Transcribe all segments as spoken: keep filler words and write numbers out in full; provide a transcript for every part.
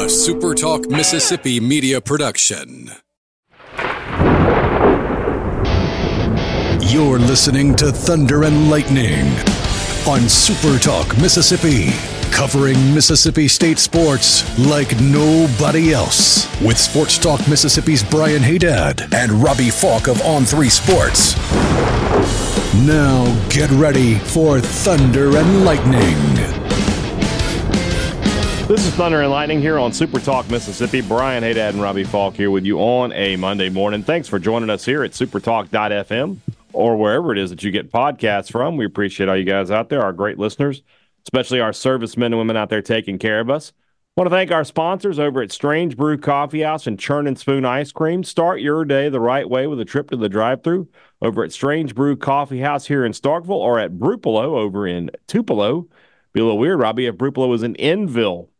A Super Talk Mississippi media production. You're listening to Thunder and Lightning on Super Talk Mississippi, covering Mississippi State sports like nobody else. With Sports Talk Mississippi's Brian Haydad and Robbie Falk of On three Sports. Now get ready for Thunder and Lightning. This is Thunder and Lightning here on Super Talk Mississippi. Brian Haydad and Robbie Falk here with you on a Monday morning. Thanks for joining us here at supertalk dot f m or wherever it is that you get podcasts from. We appreciate all you guys out there, our great listeners, especially our servicemen and women out there taking care of us. I want to thank our sponsors over at Strange Brew Coffee House and Churn and Spoon Ice Cream. Start your day the right way with a trip to the drive-thru over at Strange Brew Coffee House here in Starkville or at Brupolo over in Tupelo. Be a little weird, Robbie, if Brupolo was in Enville.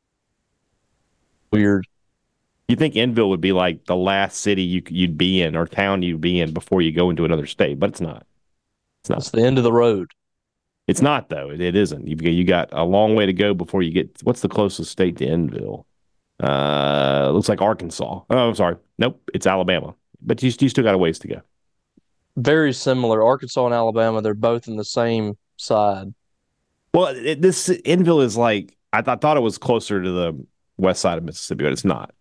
Weird. You think Enville would be like the last city you, you'd be in or town you'd be in before you go into another state, but it's not. It's not. It's the end of the road. It's not, though. It, it isn't. You've got, you got a long way to go before you get – what's the closest state to Enville? Uh, looks like Arkansas. Oh, I'm sorry. Nope, it's Alabama. But you, you still got a ways to go. Very similar. Arkansas and Alabama, they're both in the same side. Well, it, this Enville is like – I th- thought it was closer to the – west side of Mississippi, but it's not.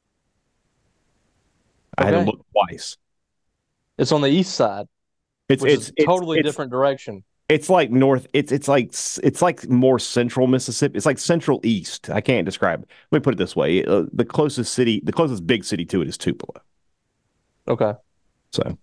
I Okay. had to look twice. It's on the east side. It's which it's is it's, totally it's, different direction. It's like north. It's it's like it's like more central Mississippi. It's like central east. I can't describe it. Let me put it this way: uh, the closest city, the closest big city to it is Tupelo. Okay. So,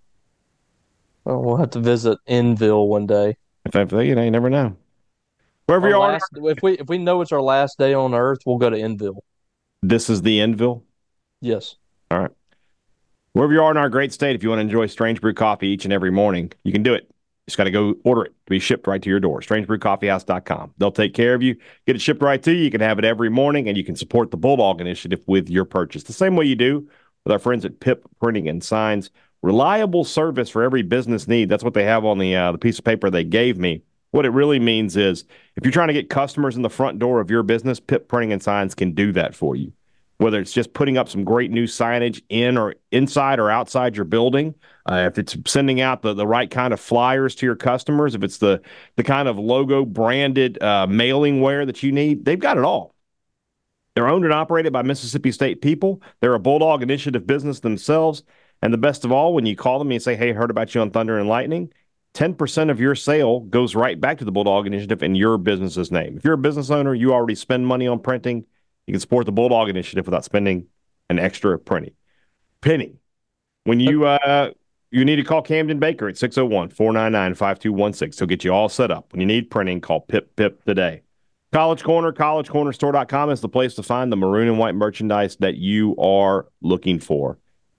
Well, we'll have to visit Enville one day. if I, you know, you never know. Wherever Our you are, last, if we if we know it's our last day on Earth, we'll go to Enville. this is the Enville. Yes. All right. Wherever you are in our great state, if you want to enjoy Strange Brew coffee each and every morning, you can do it. Just got to go order it to be shipped right to your door. strange brew coffee house dot com. They'll take care of you, get it shipped right to you. You can have it every morning, and you can support the Bulldog Initiative with your purchase. The same way you do with our friends at Pip Printing and Signs. Reliable service for every business need. That's what they have on the uh, the piece of paper they gave me. What it really means is if you're trying to get customers in the front door of your business, Pip Printing and Signs can do that for you. Whether it's just putting up some great new signage in or inside or outside your building, uh, if it's sending out the, the right kind of flyers to your customers, if it's the, the kind of logo branded uh, mailing ware that you need, they've got it all. They're owned and operated by Mississippi State people. They're a Bulldog Initiative business themselves. And the best of all, when you call them and you say, hey, heard about you on Thunder and Lightning, ten percent of your sale goes right back to the Bulldog Initiative in your business's name. If you're a business owner, you already spend money on printing, you can support the Bulldog Initiative without spending an extra penny. Penny. When you uh, you need to call Camden Baker at six oh one, four nine nine, five two one six. He'll get you all set up. When you need printing, call Pip Pip today. College Corner, college corner store dot com is the place to find the maroon and white merchandise that you are looking for.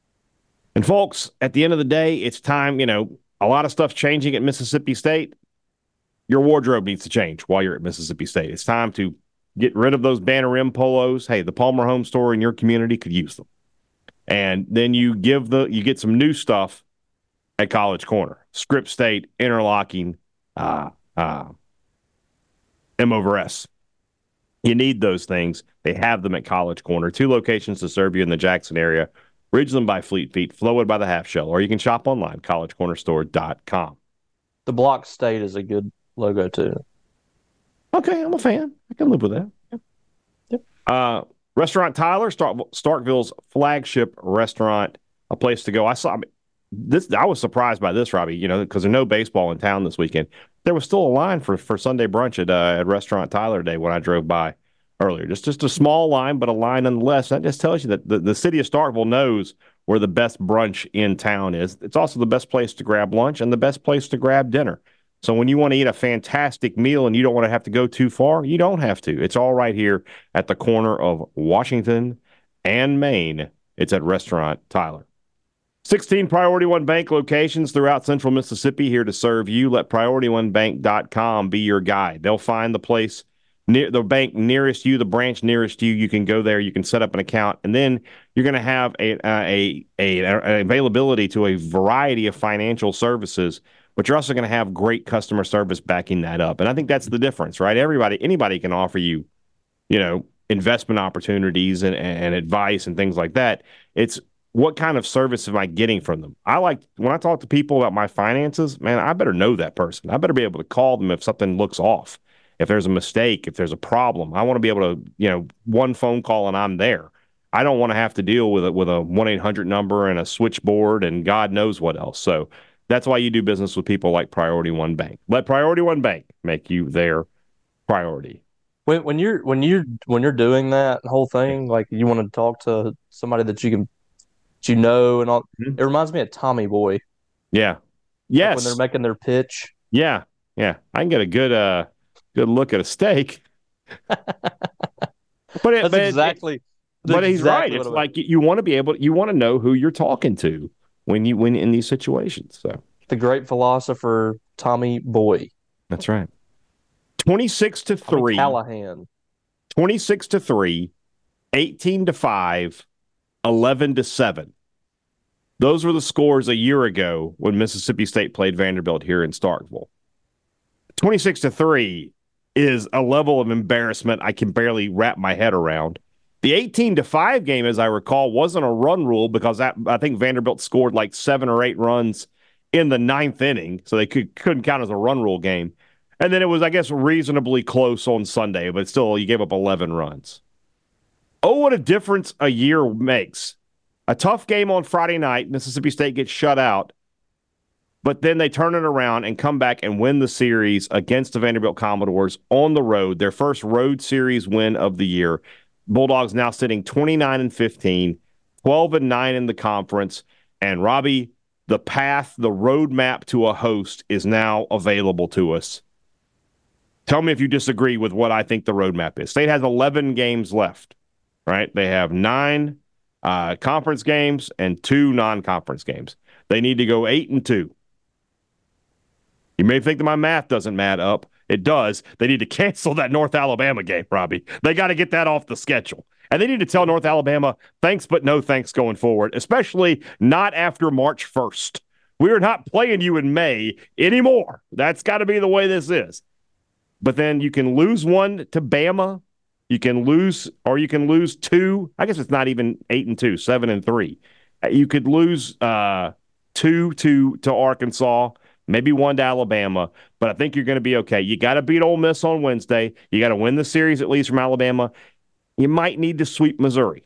And folks, at the end of the day, it's time, you know, a lot of stuff's changing at Mississippi State. Your wardrobe needs to change while you're at Mississippi State. It's time to get rid of those banner rim polos. Hey, the Palmer Home Store in your community could use them. And then you give the you get some new stuff at College Corner. Script State, interlocking, uh, uh, M over S. You need those things. They have them at College Corner. Two locations to serve you in the Jackson area. Ridgeland by Fleet Feet, Flowwood by the Half Shell, or you can shop online, college corner store dot com. The Block State is a good logo, too. Okay, I'm a fan. I can live with that. Yep. Yep. Uh, Restaurant Tyler, Stark, Starkville's flagship restaurant, a place to go. I saw I mean, this. I was surprised by this, Robbie, you know, because there's no baseball in town this weekend. There was still a line for, for Sunday brunch at, uh, at Restaurant Tyler Day when I drove by earlier. Just just a small line, but a line nonetheless. That just tells you that the, the city of Starkville knows where the best brunch in town is. It's also the best place to grab lunch and the best place to grab dinner. So when you want to eat a fantastic meal and you don't want to have to go too far, you don't have to. It's all right here at the corner of Washington and Main. It's at Restaurant Tyler. sixteen Priority One Bank locations throughout central Mississippi here to serve you. Let priority one bank dot com be your guide. They'll find the place near the bank nearest you, the branch nearest you. You can go there, you can set up an account, and then you're going to have a, a, a, a, an availability to a variety of financial services, but you're also going to have great customer service backing that up. And I think that's the difference, right? Everybody, anybody can offer you, you know, investment opportunities and, and advice and things like that. It's what kind of service am I getting from them? I like when I talk to people about my finances, man, I better know that person. I better be able to call them if something looks off, if there's a mistake, if there's a problem. I want to be able to, you know, one phone call and I'm there. I don't want to have to deal with it with a one eight hundred number and a switchboard and God knows what else. So that's why you do business with people like Priority One Bank. Let Priority One Bank make you their priority. When when you're when you when you're doing that whole thing, like you want to talk to somebody that you can that you know and all, Mhm. it reminds me of Tommy Boy. Yeah. Like Yes. when they're making their pitch. Yeah. Yeah. I can get a good uh good look at a steak. But it, That's but it- exactly. but that's he's right. exactly It's what it like you want to be able you want to know who you're talking to when you when in these situations. So was. The great philosopher Tommy Boy. that's right. twenty-six to Tommy three. Callahan. twenty-six to three, eighteen to five, eleven to seven. Those were the scores a year ago when Mississippi State played Vanderbilt here in Starkville. twenty-six to three is a level of embarrassment I can barely wrap my head around. The eighteen to five game, as I recall, wasn't a run rule because that, I think Vanderbilt scored like seven or eight runs in the ninth inning, so they could, couldn't count as a run rule game. And then it was, I guess, reasonably close on Sunday, but still, you gave up eleven runs. Oh, what a difference a year makes. A tough game on Friday night, Mississippi State gets shut out, but then they turn it around and come back and win the series against the Vanderbilt Commodores on the road, their first road series win of the year. Bulldogs now sitting twenty-nine and fifteen, twelve and nine in the conference, and Robbie, the path, the roadmap to a host is now available to us. Tell me if you disagree with what I think the roadmap is. State has eleven games left, right? They have nine uh, conference games and two non-conference games. They need to go eight and two. You may think that my math doesn't add up. It does. They need to cancel that North Alabama game, Robbie. They got to get that off the schedule. And they need to tell North Alabama, thanks but no thanks going forward, especially not after March first. We are not playing you in May anymore. That's got to be the way this is. But then you can lose one to Bama. You can lose, or you can lose two. I guess it's not even eight and two, seven and three. You could lose uh, two to to Arkansas, maybe one to Alabama. But I think you're going to be okay. You got to beat Ole Miss on Wednesday. You got to win the series at least from Alabama. You might need to sweep Missouri,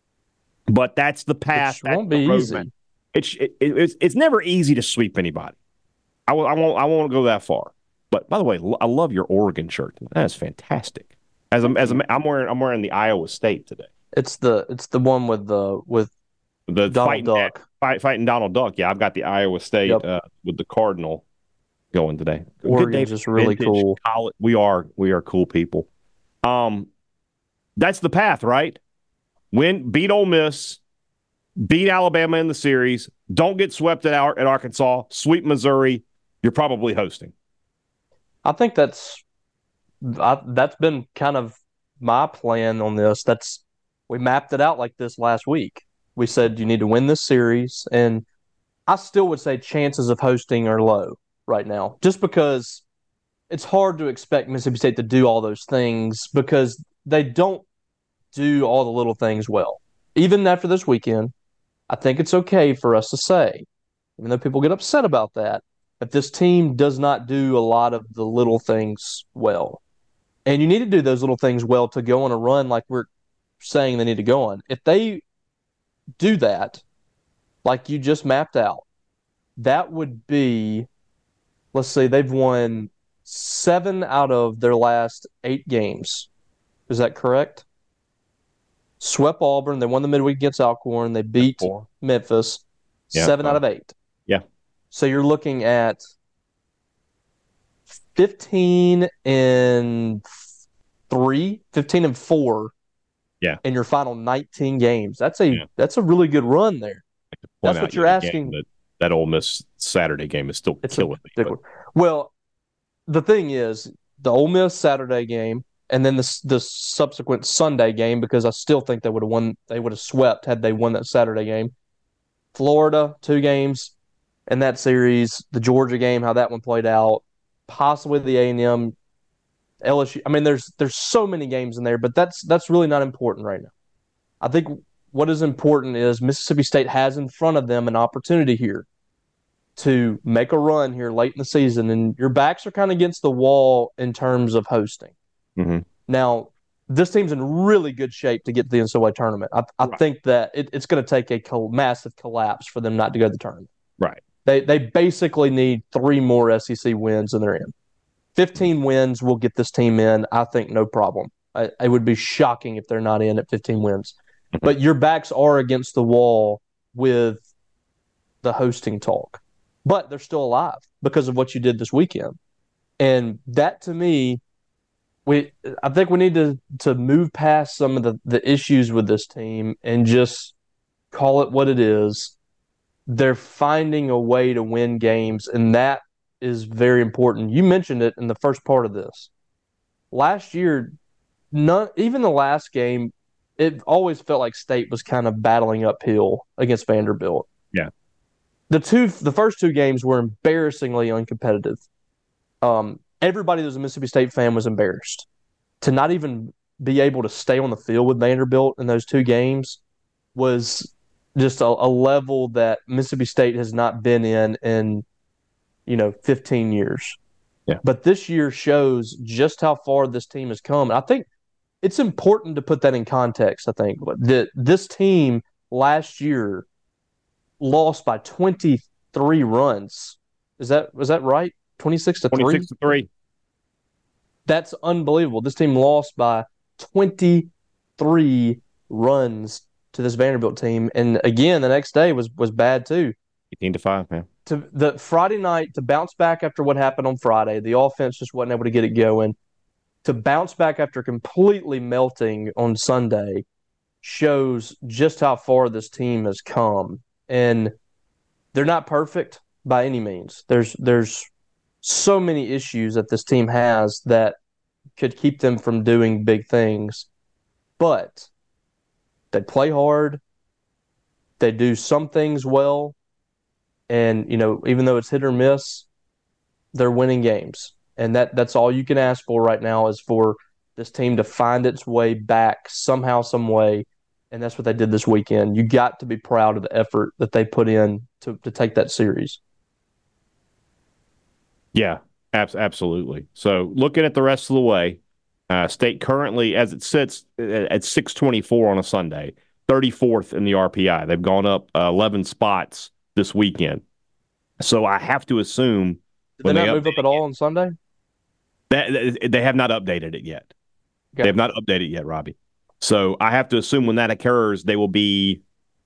but that's the path. Which that's won't the be roadmap. easy. It's it, it's it's never easy to sweep anybody. I will, I won't I won't go that far. But by the way, I love your Oregon shirt. That is fantastic. As a, as a, I'm wearing I'm wearing the Iowa State today. It's the it's the one with the with The Donald fighting, Duck. Fight, fighting Donald Duck. Yeah, I've got the Iowa State Yep. uh, with the Cardinal going today. Good Oregon's day just for really vintage cool. college- We are we are cool people. Um, that's the path, right? Win, beat Ole Miss, beat Alabama in the series. Don't get swept at, Ar- at Arkansas. Sweep Missouri. You're probably hosting. I think that's I, that's been kind of my plan on this. That's we mapped it out like this last week. We said you need to win this series, and I still would say chances of hosting are low right now, just because it's hard to expect Mississippi State to do all those things because they don't do all the little things well. Even after this weekend, I think it's okay for us to say, even though people get upset about that, that this team does not do a lot of the little things well. And you need to do those little things well to go on a run like we're saying they need to go on. If they do that, like you just mapped out, that would be, let's see, they've won seven out of their last eight games. Is that correct? Swept Auburn. They won the midweek against Alcorn. They beat Four. Memphis. Yeah, seven five. out of eight. Yeah. So you're looking at fifteen and three, fifteen and four. Yeah. In your final nineteen games. That's a Yeah. that's a really good run there. Point That's out what you're yet again asking. That, that Ole Miss Saturday game is still It's a killing me. big but- one. Well, the thing is, the Ole Miss Saturday game and then the the subsequent Sunday game, because I still think they would have won. They would have swept had they won that Saturday game. Florida, two games in that series. The Georgia game, how that one played out. Possibly the A and M L S U. I mean, there's there's so many games in there, but that's that's really not important right now. I think what is important is Mississippi State has in front of them an opportunity here to make a run here late in the season, and your backs are kind of against the wall in terms of hosting. Mm-hmm. Now, this team's in really good shape to get to the N C double A tournament. I, I right. think that it, it's going to take a col- massive collapse for them not to go to the tournament. Right. They they basically need three more S E C wins and they're in. fifteen wins will get this team in, I think, no problem. I, it would be shocking if they're not in at fifteen wins. But your backs are against the wall with the hosting talk. But they're still alive because of what you did this weekend. And that, to me, we I think we need to, to move past some of the, the issues with this team and just call it what it is. They're finding a way to win games, and that is very important. You mentioned it in the first part of this. Last year, none, even the last game, it always felt like State was kind of battling uphill against Vanderbilt. Yeah. The two, the first two games were embarrassingly uncompetitive. Um, everybody that was a Mississippi State fan was embarrassed. To not even be able to stay on the field with Vanderbilt in those two games was just a, a level that Mississippi State has not been in in, you know, fifteen years. Yeah. But this year shows just how far this team has come. And I think it's important to put that in context, I think. That this team last year lost by twenty-three runs. Is that was that right? twenty-six to three? twenty-six to three. That's unbelievable. This team lost by twenty-three runs to this Vanderbilt team. And again, the next day was was bad too. eighteen to five, man. To the Friday night, to bounce back after what happened on Friday, the offense just wasn't able to get it going. To bounce back after completely melting on Sunday shows just how far this team has come. And they're not perfect by any means. There's there's so many issues that this team has that could keep them from doing big things. But they play hard. They do some things well. And, you know, even though it's hit or miss, they're winning games. And that that's all you can ask for right now is for this team to find its way back somehow, some way. And that's what they did this weekend. You got to be proud of the effort that they put in to, to take that series. Yeah, ab- absolutely. So looking at the rest of the way, uh, State currently, as it sits at six twenty-four on a Sunday, thirty-fourth in the R P I. They've gone up uh, eleven spots this weekend. So I have to assume Did they not they move up at all on Sunday? That, they have not updated it yet. Okay. They have not updated it yet, Robbie. So I have to assume when that occurs, they will be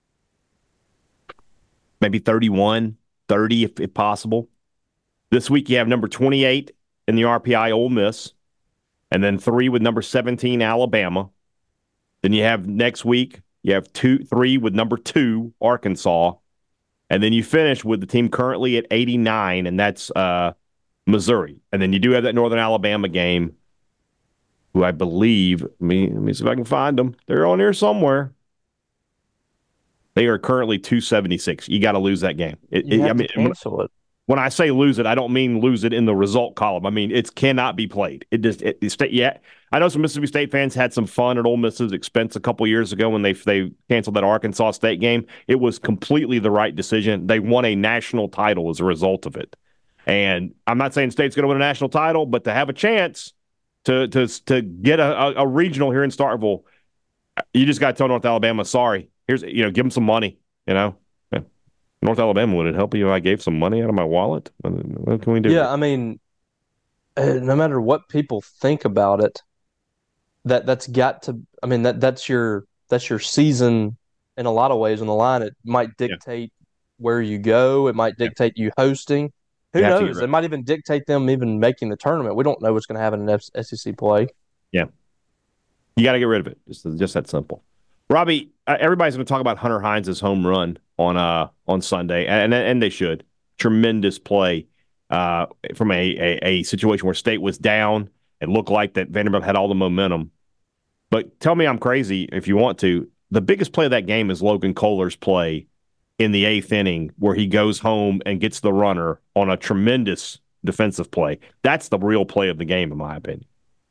maybe thirty-one, thirty if, if possible. This week you have number twenty-eight in the R P I, Ole Miss, and then three with number seventeen, Alabama. Then you have next week, you have two, three with number two, Arkansas. And then you finish with the team currently at eighty-nine, and that's uh, Missouri. And then you do have that Northern Alabama game, who I believe, let me, let me see if I can find them. They're on here somewhere. They are currently two seventy-six. You got to lose that game. It, you it, have I mean, to cancel it. When I say lose it, I don't mean lose it in the result column. I mean, it cannot be played. It just, it, it, yeah. I know some Mississippi State fans had some fun at Ole Miss's expense a couple years ago when they they canceled that Arkansas State game. It was completely the right decision. They won a national title as a result of it. And I'm not saying State's going to win a national title, but to have a chance to to to get a, a, a regional here in Starkville, you just got to tell North Alabama, sorry. Here's, you know, give them some money, you know. North Alabama, would it help you if I gave some money out of my wallet? What, what can we do? Yeah, I mean, no matter what people think about it, that that's got to. I mean, that that's your that's your season in a lot of ways on the line. It might dictate yeah. where you go. It might dictate yeah. you hosting. Who you knows? It might even dictate them even making the tournament. We don't know what's going to happen in S E C play. Yeah, you got to get rid of it. Just just that simple. Robbie, uh, everybody's going to talk about Hunter Hines' home run on uh on Sunday, and and they should. Tremendous play uh, from a, a a situation where State was down. It looked like that Vanderbilt had all the momentum. But tell me I'm crazy if you want to. The biggest play of that game is Logan Kohler's play in the eighth inning where he goes home and gets the runner on a tremendous defensive play. That's the real play of the game, in my opinion.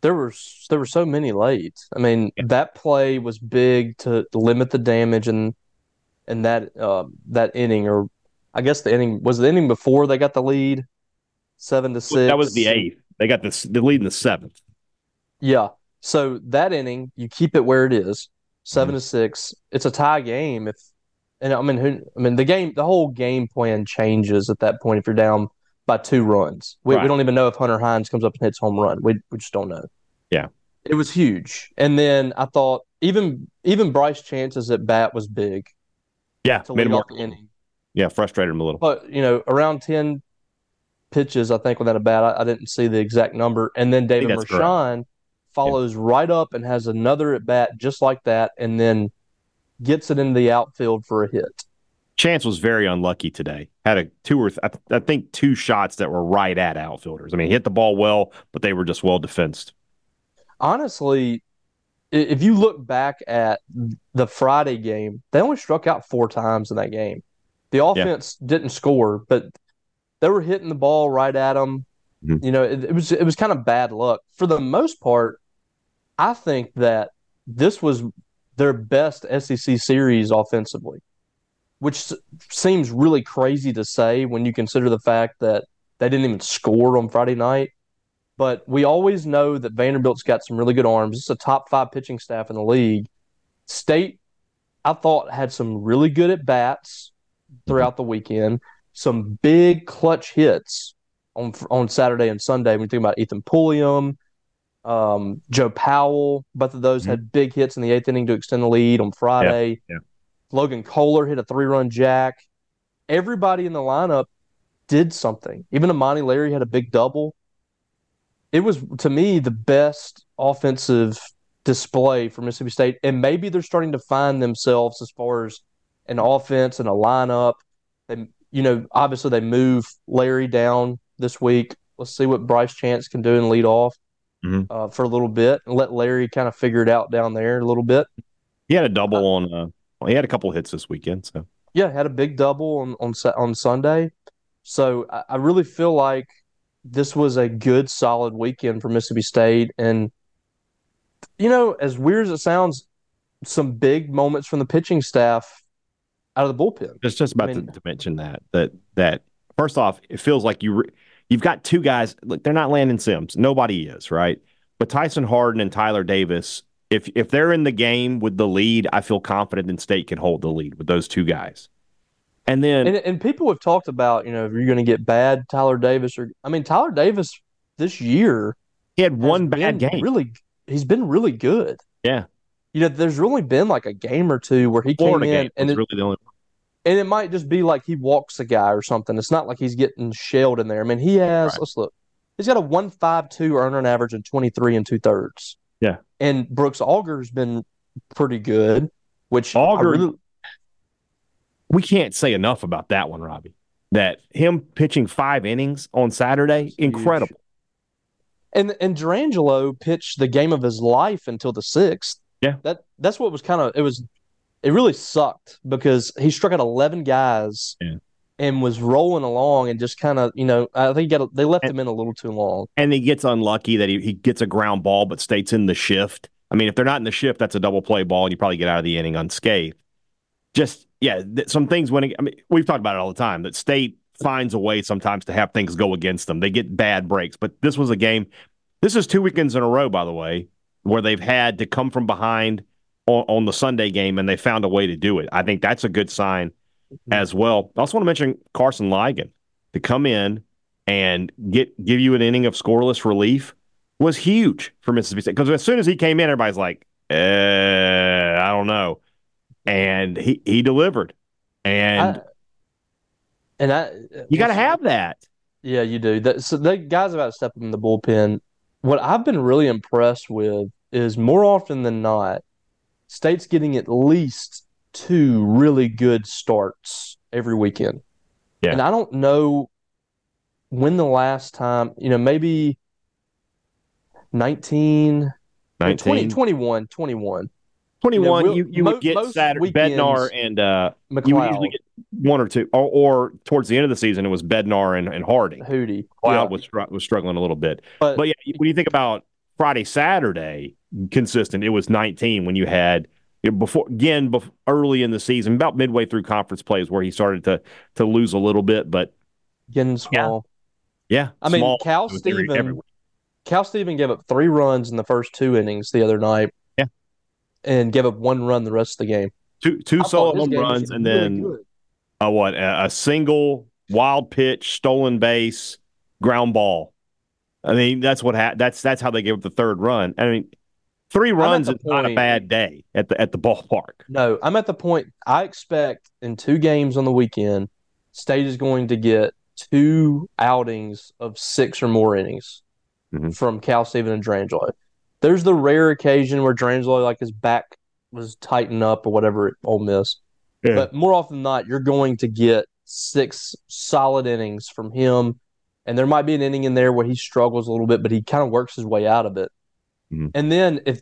there were there were so many late. I mean, yeah. that play was big to, to limit the damage and and that uh, that inning, or I guess the inning was the inning before they got the lead, seven to six. That was the eighth. They got the the lead in the seventh. Yeah. So that inning, you keep it where it is, seven mm-hmm. to six. It's a tie game. If and I mean, who, I mean, the game, the whole game plan changes at that point if you're down by two runs. We, right. we don't even know if Hunter Hines comes up and hits home run. We we just don't know. Yeah, it was huge. And then I thought even even Bryce Chance's at bat was big. Yeah, to lead off the inning. Yeah, frustrated him a little. But you know, around ten pitches, I think, without a bat, I, I didn't see the exact number. And then David Mershon follows yeah. right up and has another at bat just like that, and then gets it into the outfield for a hit. Chance was very unlucky today. Had a two or th- I, th- I think two shots that were right at outfielders. I mean, he hit the ball well, but they were just well defensed. Honestly, if you look back at the Friday game, they only struck out four times in that game. The offense yeah. didn't score, but they were hitting the ball right at them. Mm-hmm. You know, it, it was it was kind of bad luck. For the most part, I think that this was their best S E C series offensively, which seems really crazy to say when you consider the fact that they didn't even score on Friday night. But we always know that Vanderbilt's got some really good arms. It's a top five pitching staff in the league. State, I thought, had some really good at-bats throughout the weekend, some big clutch hits on on Saturday and Sunday. When you think about Ethan Pulliam, um, Joe Powell, both of those mm-hmm. had big hits in the eighth inning to extend the lead on Friday. Yeah, yeah. Logan Kohler hit a three-run jack. Everybody in the lineup did something. Even Amani Larry had a big double. It was, to me, the best offensive display for Mississippi State, and maybe they're starting to find themselves as far as an offense and a lineup. They, you know, obviously they move Larry down this week. Let's see what Bryce Chance can do and lead off mm-hmm. uh, for a little bit and let Larry kind of figure it out down there a little bit. He had a double uh, on uh, – well, he had a couple hits this weekend. So yeah, had a big double on on, on Sunday. So I, I really feel like this was a good, solid weekend for Mississippi State. And, you know, as weird as it sounds, some big moments from the pitching staff out of the bullpen. Just just about I mean, to, to mention that, that, that first off, it feels like you re- you've got two guys. Look, they're not Landon Sims. Nobody is, right? But Tyson Harden and Tyler Davis, if if they're in the game with the lead, I feel confident that State can hold the lead with those two guys. And then, and, and people have talked about, you know, if you're going to get bad Tyler Davis, or I mean, Tyler Davis this year, he had one bad game. Really, he's been really good. Yeah, you know, there's really been like a game or two where he Florida came in, game and was it, really the only one. And it might just be like he walks a guy or something. It's not like he's getting shelled in there. I mean, he has. Right. Let's look. He's got a one five two earning average and twenty three and two thirds. Yeah, and Brooks Auger's been pretty good. Which Auger. I really, we can't say enough about that one, Robbie. That him pitching five innings on Saturday, incredible. And and Durangelo pitched the game of his life until the sixth. Yeah, that that's what was kind of it was. It really sucked because he struck out eleven guys yeah. and was rolling along and just kind of, you know, I think he got they left and, him in a little too long. And he gets unlucky that he, he gets a ground ball but State's in the shift. I mean, if they're not in the shift, that's a double play ball and you probably get out of the inning unscathed. Just, yeah, th- some things when – I mean, we've talked about it all the time, that State finds a way sometimes to have things go against them. They get bad breaks. But this was a game – this is two weekends in a row, by the way, where they've had to come from behind – On, on the Sunday game, and they found a way to do it. I think that's a good sign mm-hmm. as well. I also want to mention Carson Ligon to come in and get give you an inning of scoreless relief was huge for Mississippi State, because as soon as he came in, everybody's like, eh, I don't know. And he, he delivered. And, I, and I, you got to have that. Yeah, you do. That, so the guys about to step in the bullpen. What I've been really impressed with is more often than not, State's getting at least two really good starts every weekend. Yeah. And I don't know when the last time, you know, maybe nineteen, nineteen. twenty, twenty-one, twenty-one. twenty-one, you, know, you, you mo- would get Saturday, Bednar and uh, McLeod. You would usually get one or two. Or, or towards the end of the season, it was Bednar and, and Harding. Hootie. Cloud yeah. was, was struggling a little bit. But, but yeah, when you think about Friday, Saturday consistent. It was nineteen when you had before again before, early in the season, about midway through conference plays where he started to to lose a little bit, but getting small. Yeah, yeah I small. mean, Cal Steven, Cal Steven gave up three runs in the first two innings the other night. Yeah, and gave up one run the rest of the game. Two two solo home runs and really then a what a, a single wild pitch, stolen base, ground ball. I mean, that's what ha- that's that's how they gave up the third run. I mean, three runs is not a bad day at the at the ballpark. No, I'm at the point I expect in two games on the weekend, State is going to get two outings of six or more innings mm-hmm. from Cal Steven and Drangelo. There's the rare occasion where Drangelo, like his back was tightened up or whatever at Ole Miss. Yeah. But more often than not, you're going to get six solid innings from him. And there might be an inning in there where he struggles a little bit, but he kind of works his way out of it. Mm-hmm. And then if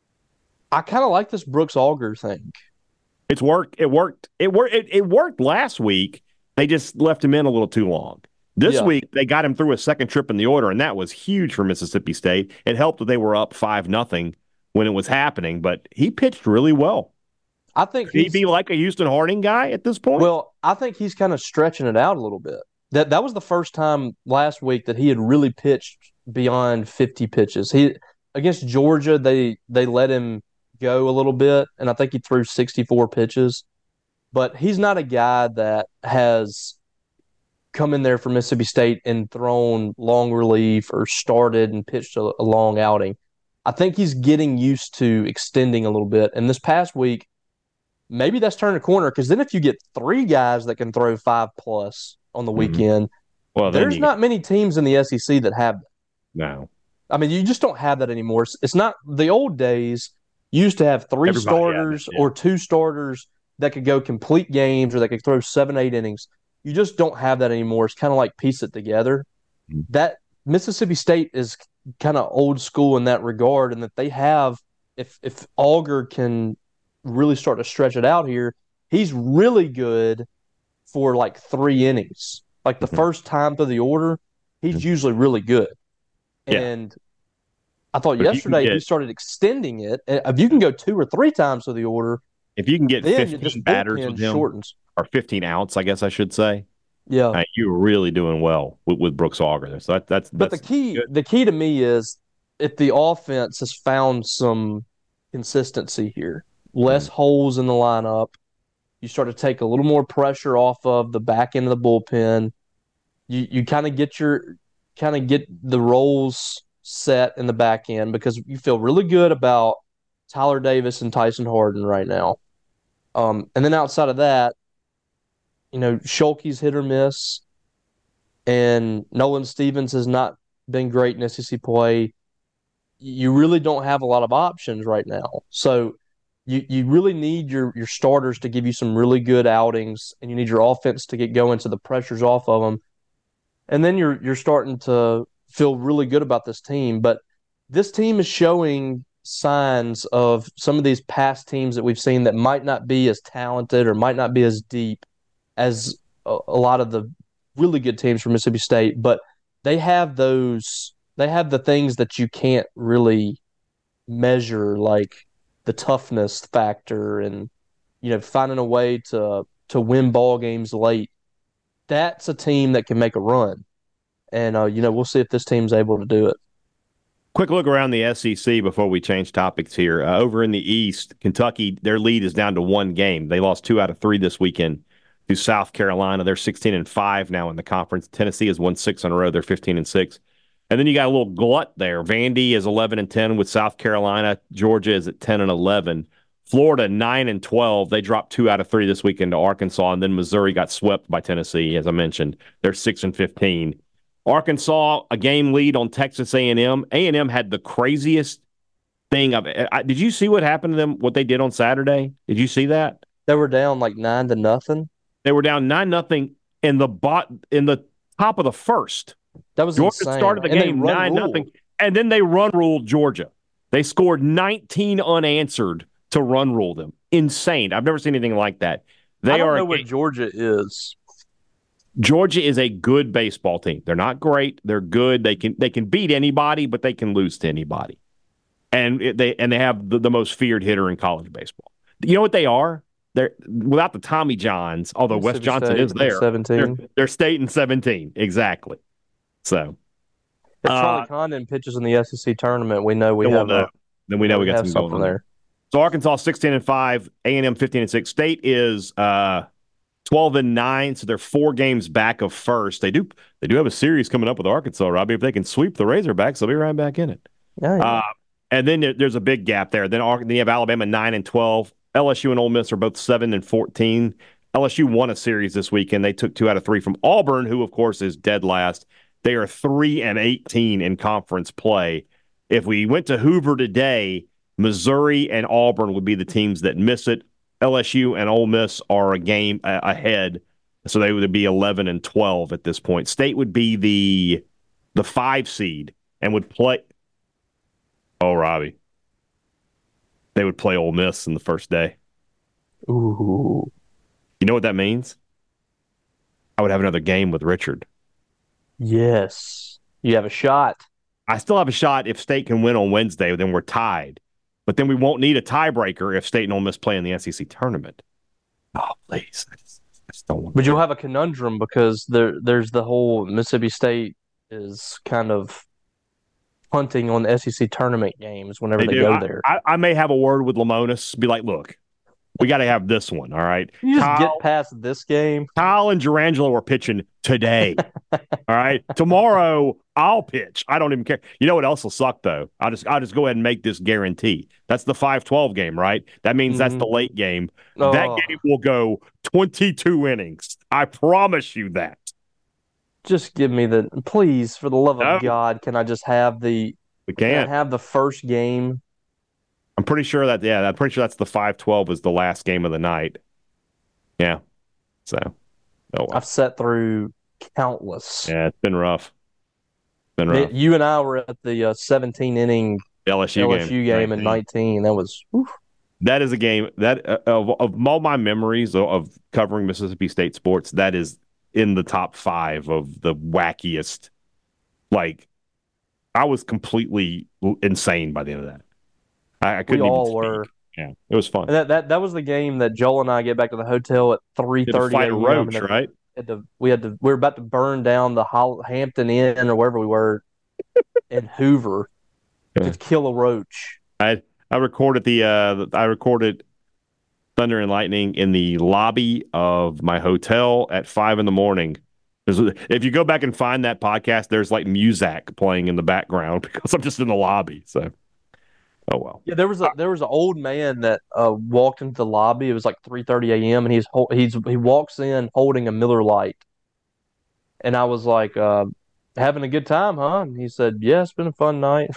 I kind of like this Brooks Auger thing. It's worked. It worked. It worked. It, it worked last week. They just left him in a little too long. This yeah. week, they got him through a second trip in the order, and that was huge for Mississippi State. It helped that they were up five nothing when it was happening, but he pitched really well. I think Could he be like a Houston Harding guy at this point? Well, I think he's kind of stretching it out a little bit. That that was the first time last week that he had really pitched beyond fifty pitches. He against Georgia, they they let him go a little bit, and I think he threw sixty-four pitches. But he's not a guy that has come in there for Mississippi State and thrown long relief or started and pitched a, a long outing. I think he's getting used to extending a little bit. And this past week, maybe that's turned a corner, because then if you get three guys that can throw five plus on the mm-hmm. weekend, well, there's you... not many teams in the S E C that have that. No. I mean, you just don't have that anymore. It's, it's not the old days. You used to have three Everybody starters yeah. or two starters that could go complete games or that could throw seven, eight innings. You just don't have that anymore. It's kind of like piece it together. Mm-hmm. That Mississippi State is kind of old school in that regard, and that they have, if if Auger can really start to stretch it out here, he's really good for like three innings. Like the mm-hmm. first time through the order, he's mm-hmm. usually really good. Yeah. And I thought but yesterday get, he started extending it. If you can go two or three times through the order, if you can get fifteen batters with him, shortens. or fifteen outs, I guess I should say. Yeah, uh, you're really doing well with, with Brooks Auger there. So that, that's, but that's the key, good. the key to me is if the offense has found some consistency here, less mm-hmm. holes in the lineup, you start to take a little more pressure off of the back end of the bullpen. You you kind of get your kind of get the roles set in the back end, because you feel really good about Tyler Davis and Tyson Harden right now. Um, and then outside of that, you know, Schulke's hit or miss, and Nolan Stevens has not been great in S E C play. You really don't have a lot of options right now. So you you really need your your starters to give you some really good outings, and you need your offense to get going so the pressure's off of them. And then you're you're starting to feel really good about this team. But this team is showing signs of some of these past teams that we've seen that might not be as talented or might not be as deep as a, a lot of the really good teams from Mississippi State, but they have those, they have the things that you can't really measure, like the toughness factor and, you know, finding a way to to win ball games late. That's a team that can make a run. And, uh, you know, we'll see if this team's able to do it. Quick look around the S E C before we change topics here. Uh, over in the East, Kentucky, their lead is down to one game. They lost two out of three this weekend to South Carolina. They're sixteen and five now in the conference. Tennessee has won six in a row. They're fifteen and six. And then you got a little glut there. Vandy is eleven and ten with South Carolina. Georgia is at ten and eleven. Florida nine and twelve. They dropped two out of three this weekend to Arkansas, and then Missouri got swept by Tennessee, as I mentioned. They're six and fifteen. Arkansas, a game lead on Texas A and M. A and M had the craziest thing. Of, I, did you see what happened to them, what they did on Saturday? Did you see that? They were down like nine to nothing. They were down nine nothing in the bot in the top of the first. That was Georgia insane. started the and game nine nothing, and then they run ruled Georgia. They scored nineteen unanswered to run rule them. Insane. I've never seen anything like that. They I don't are know what Georgia is. Georgia is a good baseball team. They're not great. They're good. They can they can beat anybody, but they can lose to anybody. and it, they and they have the, the most feared hitter in college baseball. You know what they are? They're without the Tommy Johns, although Wes Johnson State is there. seventeen. They're, they're state in seventeen, exactly. So if Charlie uh, Condon pitches in the S E C tournament, we know we then we'll have know. a, then we know we got have some something going on there. So Arkansas sixteen and five, A and M fifteen and six. State is uh, twelve and nine, so they're four games back of first. They do they do have a series coming up with Arkansas, Robbie. If they can sweep the Razorbacks, they'll be right back in it. Yeah, yeah. Uh, and then there, there's a big gap there. Then, then you have Alabama nine and twelve. L S U and Ole Miss are both seven and fourteen. L S U won a series this weekend. They took two out of three from Auburn, who of course is dead last. They are three and eighteen in conference play. If we went to Hoover today, Missouri and Auburn would be the teams that miss it. L S U and Ole Miss are a game uh, ahead, so they would be eleven and twelve at this point. State would be the the five seed and would play. Oh, Robbie, they would play Ole Miss in the first day. Ooh, you know what that means? I would have another game with Richard. Yes, you have a shot. I still have a shot if State can win on Wednesday. Then we're tied. But then we won't need a tiebreaker if State and Ole Miss play in the S E C tournament. Oh, please. I just, I just don't want But you'll have a conundrum because there, there's the whole Mississippi State is kind of hunting on the S E C tournament games whenever they, they go I, there. I, I may have a word with Lamonis. Be like, look, we got to have this one, all right? You just Kyle, get past this game. Kyle and Durangelo are pitching today, all right? Tomorrow, I'll pitch. I don't even care. You know what else will suck, though? I'll just I'll just go ahead and make this guarantee. That's the five twelve game, right? That means mm-hmm. that's the late game. Oh. That game will go twenty-two innings. I promise you that. Just give me the – please, for the love no. of God, can I just have the – We can't. Can I have the first game? I'm pretty sure that, yeah, I'm pretty sure that's the five twelve is the last game of the night. Yeah. So, oh well. I've sat through countless. Yeah, it's been rough. Been rough. You and I were at the uh, seventeen-inning L S U, L S U game, game in nineteen. That was whew. That is a game that uh, of, of all my memories of, of covering Mississippi State sports, that is in the top five of the wackiest. Like, I was completely insane by the end of that. I, I couldn't we even all speak. were. Yeah, it was fun. And that, that that was the game that Joel and I get back to the hotel at three thirty a.m. Roach, right? Had to, we had to. We were about to burn down the Hol- Hampton Inn or wherever we were in Hoover yeah. to kill a roach. I I recorded the uh I recorded Thunder and Lightning in the lobby of my hotel at five in the morning. If you go back and find that podcast, there's like Muzak playing in the background because I'm just in the lobby. So, oh well. Yeah, there was a there was an old man that uh, walked into the lobby. It was like three thirty a.m. and he's he's he walks in holding a Miller Lite, and I was like, uh, "Having a good time, huh?" And he said, "Yeah, it's been a fun night."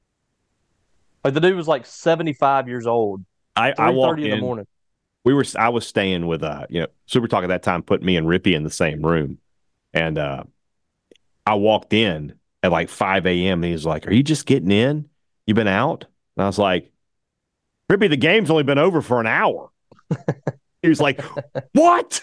Like the dude was like seventy-five years old. I I walked in, in the morning. We were I was staying with uh you know Super Talk at that time put me and Rippy in the same room, and uh, I walked in at like five a.m. and he's like, "Are you just getting in? You been out?" And I was like, "Rippy, the game's only been over for an hour." He was like, "What?"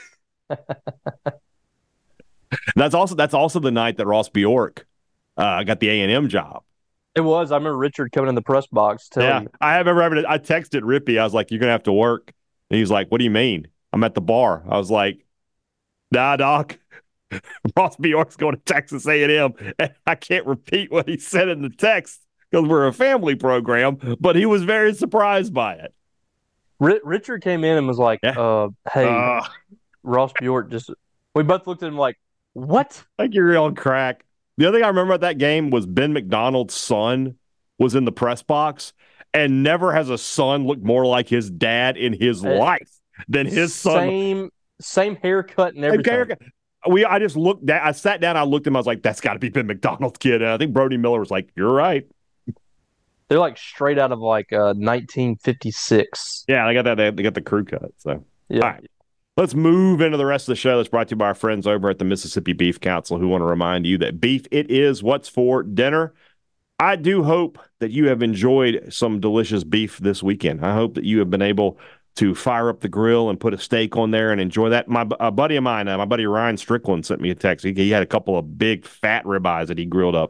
that's also that's also the night that Ross Bjork uh, got the A and M job. It was. I remember Richard coming in the press box telling yeah, me. I remember having. I texted Rippy. I was like, "You're gonna have to work." And he's like, "What do you mean? I'm at the bar." I was like, "Nah, Doc. Ross Bjork's going to Texas A and M." And I can't repeat what he said in the text because we're a family program, but he was very surprised by it. R- Richard came in and was like, yeah. uh, "Hey, uh, Ross Bjork just." We both looked at him like, "What?" Like you're on crack. The other thing I remember about that game was Ben McDonald's son was in the press box, and never has a son looked more like his dad in his uh, life than his son. Same, same haircut and everything. Haircut. We, I just looked. I sat down. I looked at him. I was like, "That's got to be Ben McDonald's kid." And I think Brody Miller was like, "You're right." They're like straight out of like uh, nineteen fifty-six. Yeah, they got that. They, they got the crew cut. So, yeah. All right. Let's move into the rest of the show. That's brought to you by our friends over at the Mississippi Beef Council, who want to remind you that beef, it is what's for dinner. I do hope that you have enjoyed some delicious beef this weekend. I hope that you have been able to fire up the grill and put a steak on there and enjoy that. My a buddy of mine, uh, my buddy Ryan Strickland, sent me a text. He, he had a couple of big fat ribeyes that he grilled up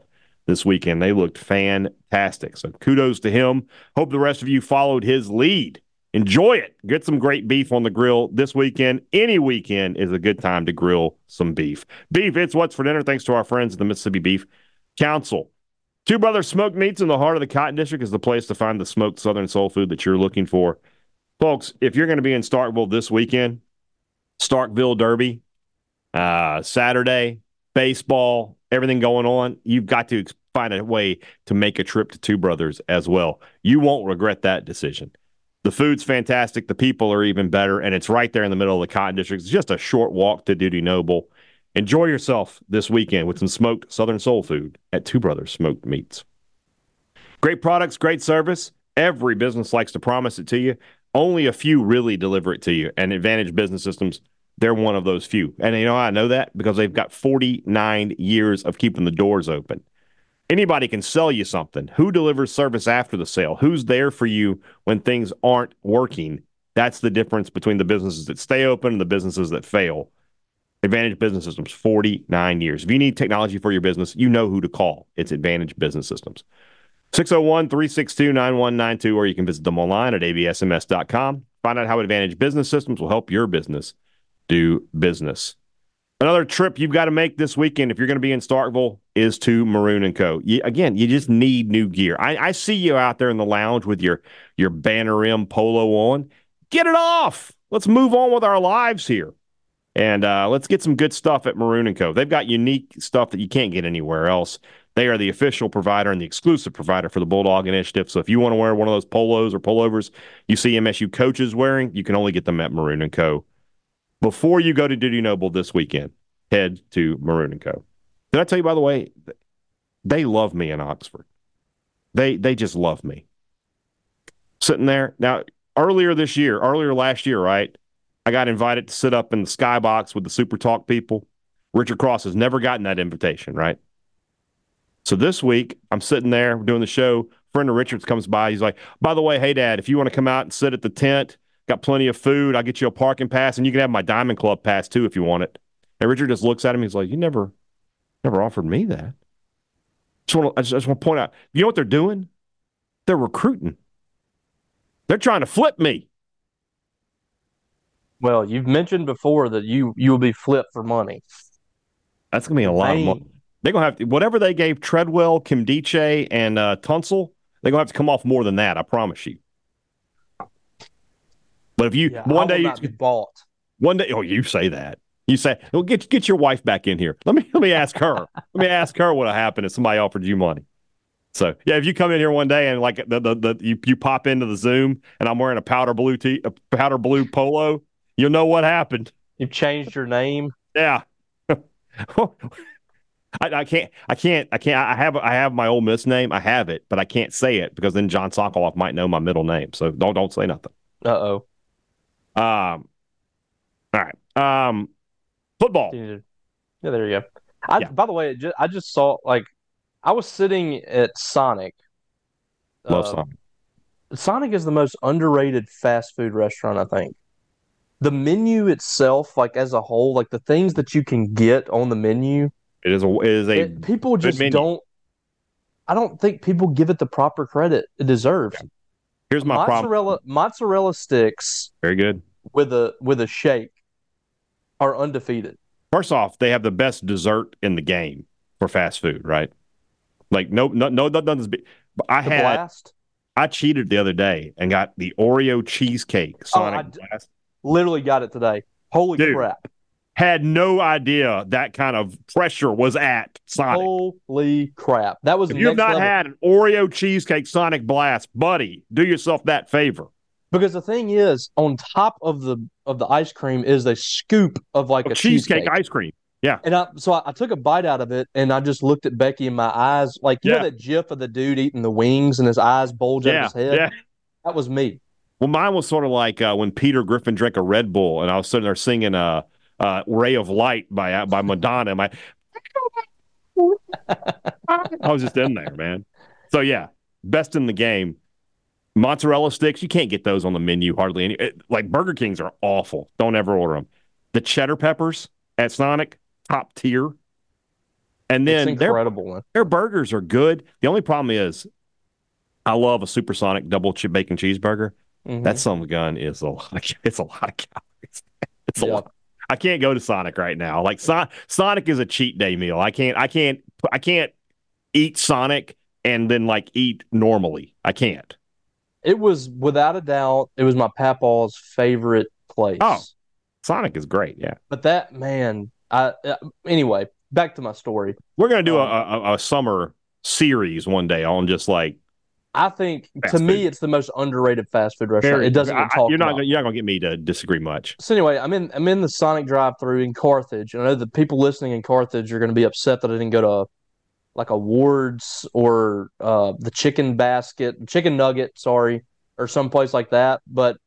this weekend. They looked fantastic. So kudos to him. Hope the rest of you followed his lead. Enjoy it. Get some great beef on the grill this weekend. Any weekend is a good time to grill some beef. Beef, it's what's for dinner, thanks to our friends at the Mississippi Beef Council. Two Brothers Smoked Meats in the heart of the Cotton District is the place to find the smoked Southern soul food that you're looking for. Folks, if you're going to be in Starkville this weekend, Starkville Derby, uh, Saturday, baseball, everything going on, you've got to find a way to make a trip to Two Brothers as well. You won't regret that decision. The food's fantastic. The people are even better, and it's right there in the middle of the Cotton District. It's just a short walk to Dudy Noble. Enjoy yourself this weekend with some smoked Southern soul food at Two Brothers Smoked Meats. Great products, great service. Every business likes to promise it to you. Only a few really deliver it to you, and Advantage Business Systems, they're one of those few. And you know how I know that? Because they've got forty-nine years of keeping the doors open. Anybody can sell you something. Who delivers service after the sale? Who's there for you when things aren't working? That's the difference between the businesses that stay open and the businesses that fail. Advantage Business Systems, forty-nine years. If you need technology for your business, you know who to call. It's Advantage Business Systems. six oh one, three six two, nine one nine two, or you can visit them online at a b s m s dot com. Find out how Advantage Business Systems will help your business do business. Another trip you've got to make this weekend if you're going to be in Starkville is to Maroon and Co. You, again, you just need new gear. I, I see you out there in the lounge with your, your Banner M polo on. Get it off. Let's move on with our lives here. And uh, let's get some good stuff at Maroon and Co. They've got unique stuff that you can't get anywhere else. They are the official provider and the exclusive provider for the Bulldog Initiative. So if you want to wear one of those polos or pullovers you see M S U coaches wearing, you can only get them at Maroon and Co. Before you go to Dudy Noble this weekend, head to Maroon and Co. Did I tell you, by the way, they love me in Oxford. They they just love me. Sitting there. Now, earlier this year, earlier last year, right, I got invited to sit up in the skybox with the Super Talk people. Richard Cross has never gotten that invitation, right? So this week, I'm sitting there doing the show. A friend of Richard's comes by. He's like, by the way, hey, Dad, if you want to come out and sit at the tent, got plenty of food, I'll get you a parking pass, and you can have my Diamond Club pass, too, if you want it. And Richard just looks at him. He's like, you never never offered me that. Just wanna, I, just, I just want to point out, you know what they're doing? They're recruiting. They're trying to flip me. Well, you've mentioned before that you you will be flipped for money. That's going to be a lot Man. of money. They're going to have to, whatever they gave Treadwell, Kimdiche, and uh, Tunsil, they're going to have to come off more than that, I promise you. But if you Yeah, one I day will you not be bought. one day, oh, you say that. You say, well, get get your wife back in here. Let me let me ask her. let me ask her what would happen if somebody offered you money. So yeah, if you come in here one day and like the the, the you, you pop into the Zoom and I'm wearing a powder blue tee, a powder blue polo, you'll know what happened. You've changed your name. Yeah. I, I can't I can't I can't I have I have my Ole Miss name. I have it, but I can't say it because then John Sokoloff might know my middle name. So don't don't say nothing. Uh oh. Um, all right. Um, football. Yeah, there you go. I, Yeah. By the way, ju- I just saw, like, I was sitting at Sonic. Love Uh, Sonic. Sonic is the most underrated fast food restaurant, I think. The menu itself, like, as a whole, like, the things that you can get on the menu, It is a it is a it, people just menu. don't, I don't think people give it the proper credit it deserves. Here's my problem. Mozzarella mozzarella sticks Very good. with a with a shake are undefeated. First off, they have the best dessert in the game for fast food, right? Like no no no nothing's be- but I The had Blast, I cheated the other day and got the Oreo cheesecake Sonic Oh, I d- Blast. literally got it today. Holy Dude. crap. Had no idea that kind of pressure was at Sonic. Holy crap. That was if you've next not level. had an Oreo cheesecake Sonic Blast, buddy, do yourself that favor. Because the thing is, on top of the of the ice cream is a scoop of like Oh, a cheesecake, cheesecake. ice cream. Yeah. And I so I, I took a bite out of it and I just looked at Becky in my eyes. Like, you Yeah. know that gif of the dude eating the wings and his eyes bulge out Yeah. of his head? Yeah. That was me. Well, mine was sort of like uh, when Peter Griffin drank a Red Bull, and I was sitting there singing uh, uh, "Ray of Light" by uh, by Madonna. And my, I was just in there, man. So yeah, best in the game. Mozzarella sticks, you can't get those on the menu hardly any. It, like Burger Kings are awful. Don't ever order them. The cheddar peppers at Sonic, top tier. And then it's incredible. Their, their burgers are good. The only problem is I love a supersonic double chip bacon cheeseburger. Mm-hmm. That son of a gun is a lot of, it's a lot of calories. It's a yeah. lot. I can't go to Sonic right now. Like Son- Sonic is a cheat day meal. I can't I can't I can't eat Sonic and then like eat normally. I can't. It was without a doubt, it was my papaw's favorite place. Oh, Sonic is great, yeah. But that man, I uh, anyway, back to my story. We're gonna do um, a, a, a summer series one day on just like. I think to me food. It's the most underrated fast food restaurant. Very, it doesn't get talked you're not about. Gonna, you're not gonna get me to disagree much. So anyway, I'm in I'm in the Sonic drive-thru in Carthage, and I know the people listening in Carthage are going to be upset that I didn't go to like a Ward's or uh, the Chicken Basket, Chicken Nugget, sorry, or someplace like that. But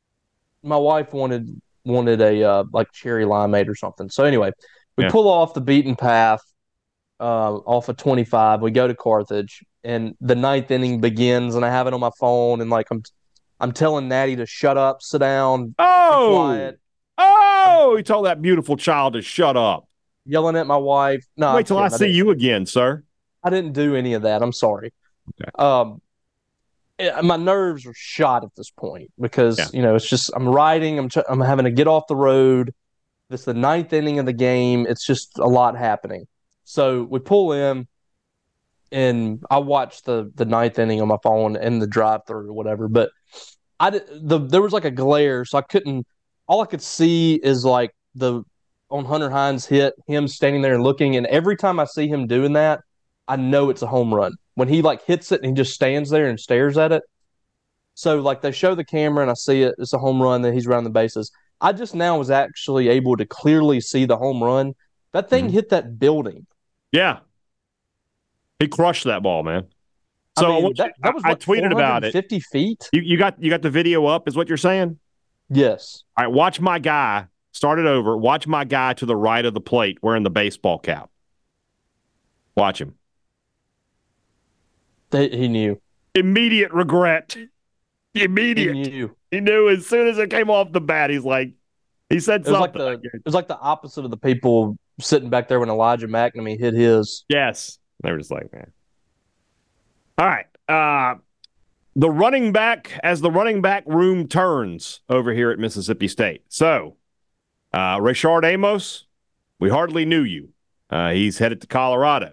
my wife wanted wanted a uh, like cherry limeade or something. So anyway, we yeah. pull off the beaten path uh, off of twenty-five. We go to Carthage, and the ninth inning begins, and I have it on my phone, and like I'm I'm telling Natty to shut up, sit down, oh, be quiet. Oh, he told that beautiful child to shut up. Yelling at my wife. No, wait till I see I you again, sir. I didn't do any of that. I'm sorry. Okay. Um, it, my nerves are shot at this point because yeah. you know it's just I'm riding. I'm ch- I'm having to get off the road. It's the ninth inning of the game. It's just a lot happening. So we pull in, and I watched the the ninth inning on my phone in the drive-thru or whatever. But I did, the there was like a glare, so I couldn't. All I could see is like the. On Hunter Hines' hit, him standing there and looking, and every time I see him doing that, I know it's a home run. When he like hits it and he just stands there and stares at it. So like they show the camera and I see it, it's a home run that he's around the bases. I just now was actually able to clearly see the home run. That thing mm-hmm. hit that building. Yeah. He crushed that ball, man. So I, mean, I, that, that was, I, what, I tweeted about it. fifty feet? You, you got you got the video up, is what you're saying? Yes. All right, watch my guy. Start it over. Watch my guy to the right of the plate wearing the baseball cap. Watch him. They, he knew. Immediate regret. Immediate. He knew. He knew as soon as it came off the bat. He's like, he said it was something. Like the, it was like the opposite of the people sitting back there when Elijah McNamee hit his. Yes. They were just like, man. All right. Uh, the running back, as the running back room turns over here at Mississippi State. So, Uh, Rashard Amos, we hardly knew you. Uh, he's headed to Colorado.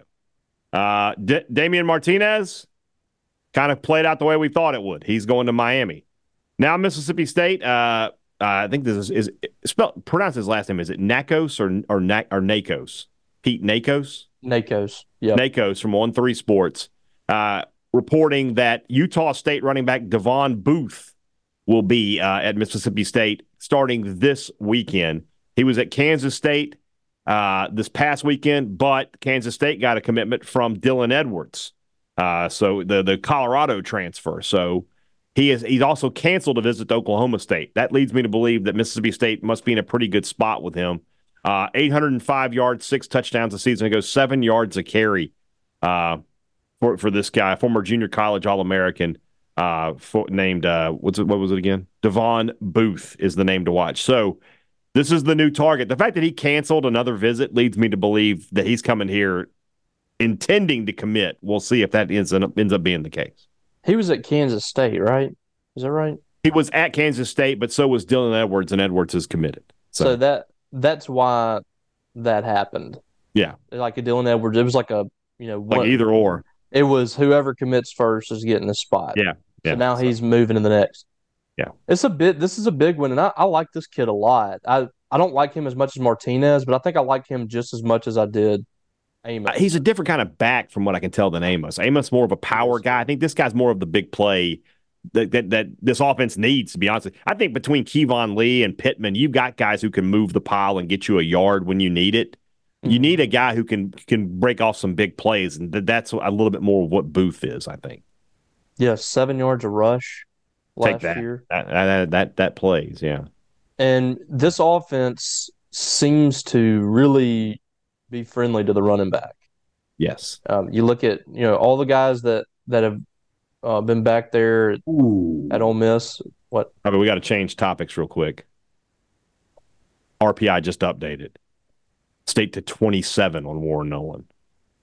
Uh, D- Damian Martinez kind of played out the way we thought it would. He's going to Miami. Now Mississippi State, uh, uh, I think this is, is spelled, pronounce his last name. Is it Nakos or or, Na- or Nakos? Pete Nakos? Nakos, yeah. Nakos from On three Sports, uh, reporting that Utah State running back Devon Booth will be uh, at Mississippi State starting this weekend. He was at Kansas State uh, this past weekend, but Kansas State got a commitment from Dylan Edwards, uh, so the the Colorado transfer. So he is he's also canceled a visit to Oklahoma State. That leads me to believe that Mississippi State must be in a pretty good spot with him. Uh, eight hundred five yards, six touchdowns a season ago, seven yards a carry uh, for for this guy, former junior college All-American. Uh, for, named uh, what's it? What was it again? Devon Booth is the name to watch. So this is the new target. The fact that he canceled another visit leads me to believe that he's coming here intending to commit. We'll see if that ends up, ends up being the case. He was at Kansas State, right? Is that right? He was at Kansas State, but so was Dylan Edwards, and Edwards is committed. So, so that that's why that happened. Yeah, like a Dylan Edwards, it was like a you know like one, either or. It was whoever commits first is getting the spot. Yeah. Yeah, so now so. he's moving to the next. Yeah. It's a bit this is a big one, and I, I like this kid a lot. I, I don't like him as much as Martinez, but I think I like him just as much as I did Amos. Uh, he's a different kind of back from what I can tell than Amos. Amos more of a power guy. I think this guy's more of the big play that that, that this offense needs, to be honest. I think between Kevon Lee and Pittman, you've got guys who can move the pile and get you a yard when you need it. Mm-hmm. You need a guy who can can break off some big plays, and that's a little bit more of what Booth is, I think. Yeah, seven yards a rush last Take that. year. That, that that that plays, yeah. And this offense seems to really be friendly to the running back. Yes. Um, you look at you know all the guys that that have uh, been back there Ooh. at Ole Miss. What? I mean, we got to change topics real quick. R P I just updated. State to twenty-seven on Warren Nolan.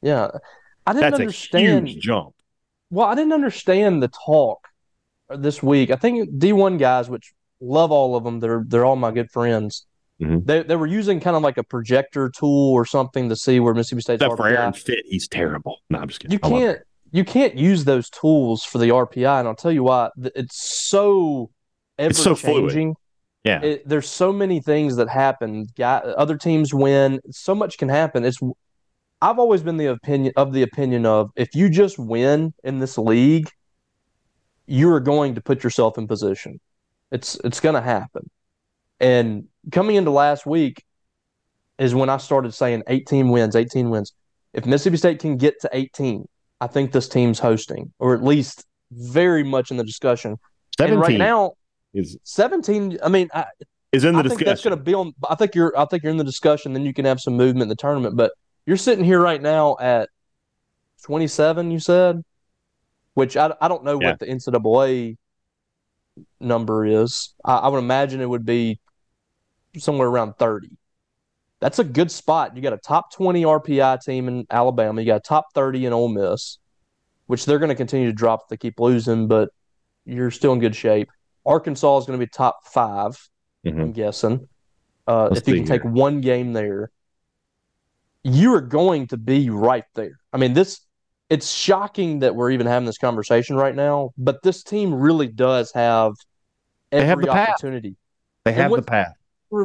Yeah. I didn't That's understand. a huge jump. Well, I didn't understand the talk this week. I think D one guys, which love all of them, they're they're all my good friends. Mm-hmm. They they were using kind of like a projector tool or something to see where Mississippi State's Except R P I. for Aaron Fitt, he's terrible. No, I'm just kidding. You can't you can't use those tools for the R P I, and I'll tell you why. It's so ever it's so changing. Fluid. Yeah, it, there's so many things that happen. Guy, other teams win. So much can happen. It's I've always been the opinion of the opinion of if you just win in this league, you are going to put yourself in position. It's it's going to happen. And coming into last week is when I started saying eighteen wins, eighteen wins. If Mississippi State can get to eighteen, I think this team's hosting, or at least very much in the discussion. seventeen and right now is seventeen. I mean, I, is in the I think discussion. That's going to be on. I think you're. I think you're in the discussion. Then you can have some movement in the tournament. But you're sitting here right now at twenty-seven. You said, which I, I don't know yeah. what the N C double A number is. I, I would imagine it would be somewhere around thirty. That's a good spot. You got a top twenty R P I team in Alabama. You got a top thirty in Ole Miss, which they're going to continue to drop if they keep losing, but you're still in good shape. Arkansas is going to be top five, mm-hmm. I'm guessing. Uh, if you can here. take one game there, you are going to be right there. I mean, this it's shocking that we're even having this conversation right now, but this team really does have every they have the opportunity. Path. They have what, the path.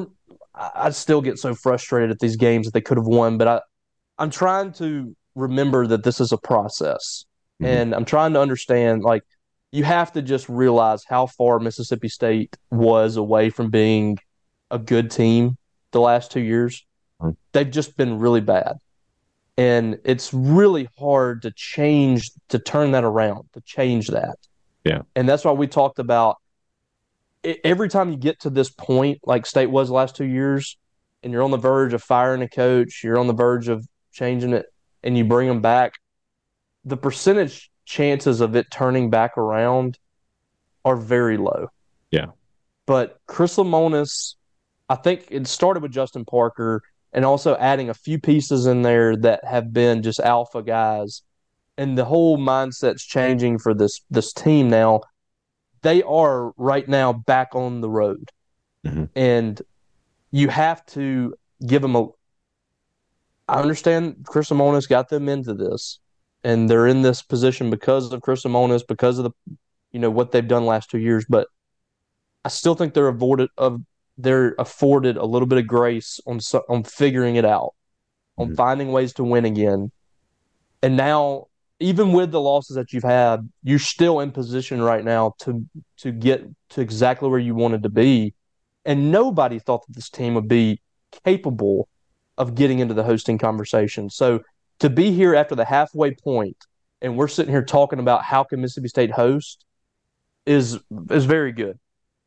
I still get so frustrated at these games that they could have won, but I, I'm trying to remember that this is a process. Mm-hmm. And I'm trying to understand, like, you have to just realize how far Mississippi State was away from being a good team the last two years. Mm-hmm. They've just been really bad. And it's really hard to change, to turn that around, to change that. Yeah. And that's why we talked about every time you get to this point, like State was the last two years, and you're on the verge of firing a coach, you're on the verge of changing it, and you bring them back, the percentage chances of it turning back around are very low. Yeah. But Chris Lemonis, I think it started with Justin Parker and also adding a few pieces in there that have been just alpha guys. And the whole mindset's changing for this this team now. They are right now back on the road. Mm-hmm. And you have to give them a – I understand Chris Lemonis got them into this, and they're in this position because of Chris Lemonis, because of the you know what they've done last two years. But I still think they're afforded of they're afforded a little bit of grace on on figuring it out, on mm-hmm. finding ways to win again. And now – even with the losses that you've had, you're still in position right now to to get to exactly where you wanted to be. And nobody thought that this team would be capable of getting into the hosting conversation. So to be here after the halfway point, and we're sitting here talking about how can Mississippi State host is is very good.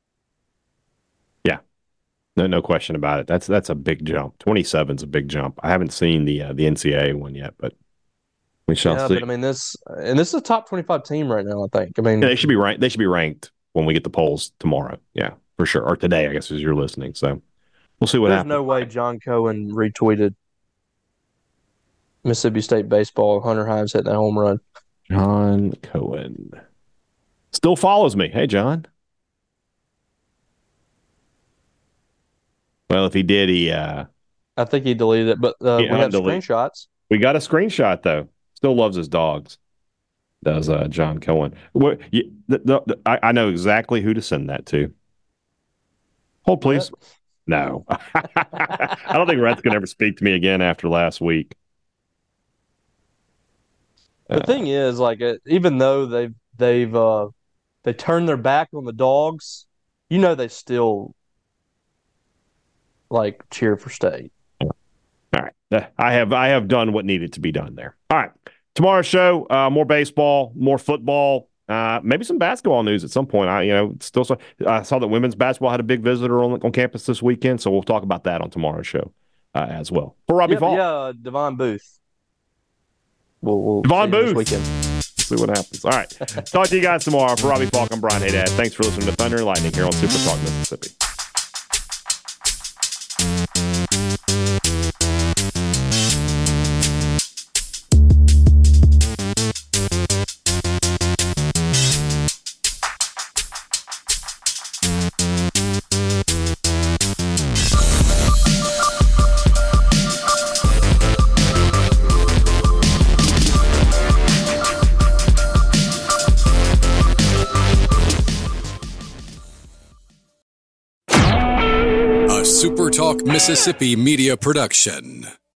Yeah, no, no question about it. That's that's a big jump. twenty-seven is a big jump. I haven't seen the uh, the N C double A one yet, but. We shall yeah, see. But I mean, this and this is a top twenty-five team right now. I think. I mean, yeah, they should be ranked. They should be ranked when we get the polls tomorrow. Yeah, for sure. Or today, I guess, as you're listening. So we'll see what there's happens. There's no way John Cohen retweeted Mississippi State baseball. Hunter Himes hitting that home run. John Cohen still follows me. Hey, John. Well, if he did, he. Uh, I think he deleted it, but uh, we have screenshots. We got a screenshot though. Still loves his dogs, does uh, John Cohen. What, you, the, the, the, I, I know exactly who to send that to. Hold, please. What? No. I don't think Rhett's going to ever speak to me again after last week. The uh, thing is, like, even though they've, they've uh, they turned their back on the dogs, you know they still, like, cheer for State. All right. I have I have done what needed to be done there. All right. Tomorrow's show, uh, more baseball, more football, uh, maybe some basketball news at some point. I you know still saw, I saw that women's basketball had a big visitor on on campus this weekend, so we'll talk about that on tomorrow's show uh, as well. For Robbie yep, Falk. Yeah, Devon Booth. We'll, we'll Devon Booth. This weekend. See what happens. All right. Talk to you guys tomorrow. For Robbie Falk, I'm Brian Haydad. Thanks for listening to Thunder and Lightning here on Super Talk Mississippi. Super Talk Mississippi Media Production.